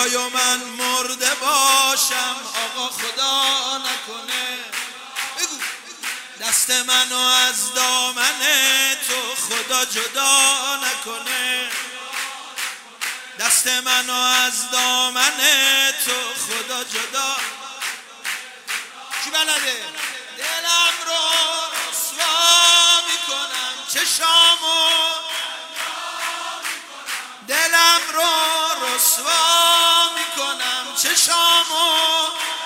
و من مرده باشم آقا خدا نکنه. بگو دست منو از دامن تو خدا جدا نکنه. دست منو از دامن تو خدا جدا. کی بلده؟ دلم رو رسوا میکنم چشامو، دلم رو رسوا میکنم چشامو،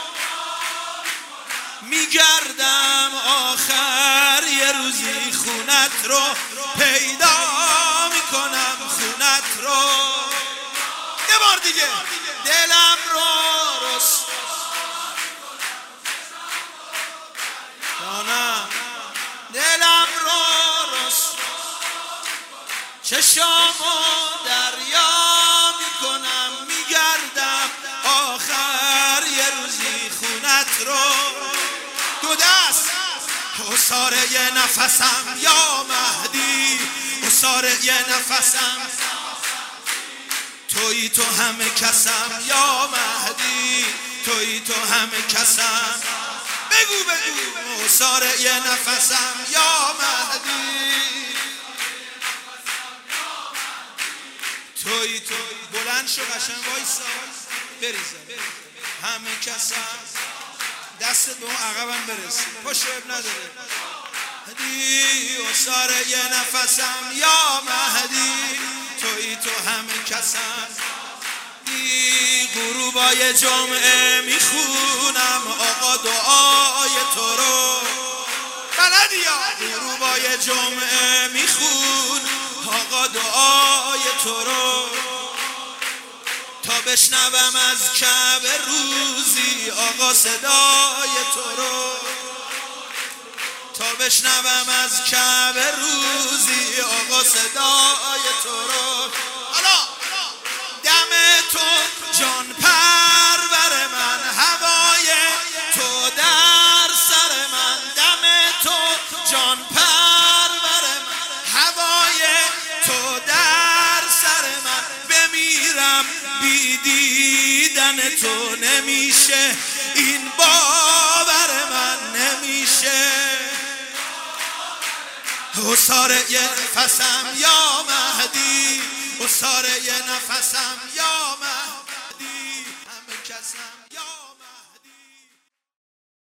میگردم آخر یه روزی خونت رو پیدا میکنم، خونت رو. یه بار دیگه دلم رو دلم رو چشامو دریا میکنم، میگردم آخر یه روزی خونت رو. دو دست حصار یه نفسم یا مهدی، حصار یه نفسم، تویی تو همه کسم یا مهدی، تویی تو همه کسم. بگو بگو حصار یه نفسم یا مهدی، تویی تو. بلند شو قشنگ وایسا بریزم همه کسم. دست به اون عقبم برس، پشت اب نداره. مهدی حصار یه نفسم یا مهدی، تویی تو همه کسم. غروبای جمعه میخونم آقا دعای تو رو. بلدی یا غروبای جمعه میخون آقا دعای تو رو، تا بشنوم از کعبه روزی آقا صدای تو رو، تا بشنوم از کعبه روزی آقا صدای تو رو. حالا دم تو جان پرور من، هوای تو در سر من، دم تو جان پرور من، هوای تو در سر من. بمیرم بی دیدن تو نمیشه، این باور من نمیشه. حصار یه نفسم یا مهدی، حصار یه نفسم یا مهدی.